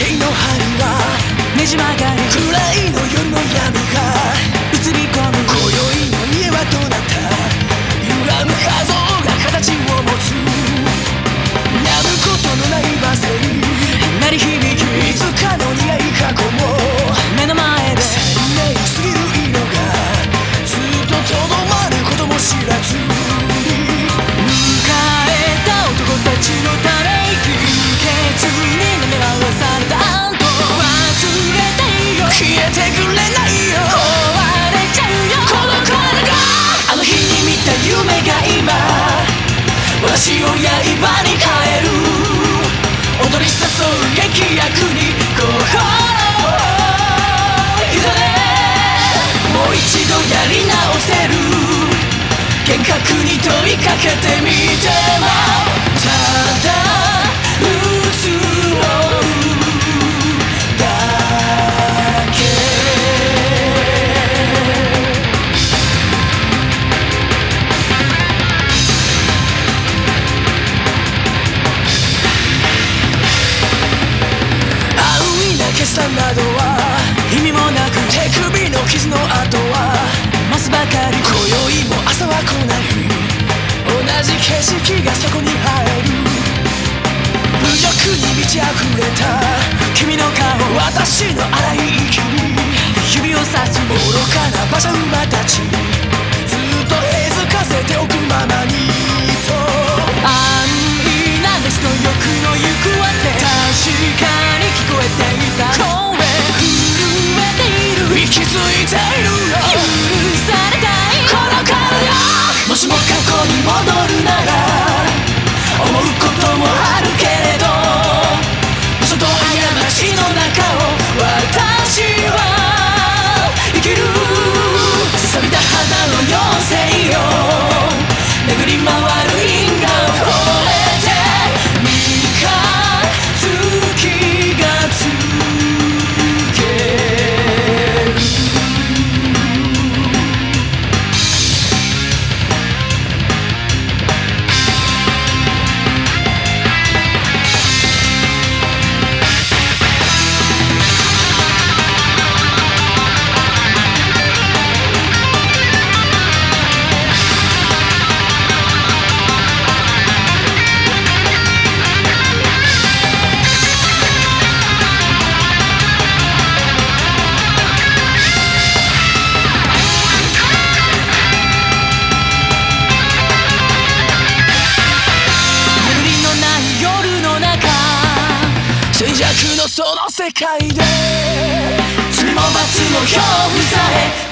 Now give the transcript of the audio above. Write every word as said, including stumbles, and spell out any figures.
計の針はねじ曲がる暗いの夜の闇が映り込む今宵の家はどうなった歪む画像が形を持つやむことのない罵声鳴り響きいつかの苦い過去も目の前で鮮明すぎる色がずっととどまることも知らずに迎えた男たちのため息血に舐め回されたあんと忘れてよ消えてくれないよ壊れちゃうよこの体があの日に見た夢が今私を刃に変える踊り誘う劇薬に心を委ねもう一度やり直せる幻覚に問いかけてみてもただ移ろうだけ今朝などは意味もなく手首の傷の跡は増すばかり今宵も朝は来ない同じ景色がそこに映える侮辱に満ち溢れた君の顔私の荒い息に指をさす愚かな馬車馬たちずっとえずかせておくままにと安易な熱の欲の行くわって確かに聞こえていた声震えている息づいているよ許されたいこの体よもしも過去に戻るなら思うこともあるけれど嘘と過ちの中を私は生きる錆びた花の妖精よ巡り回る因果を超えて三日月がつける静寂のその世界で罪も罰も恐怖さえ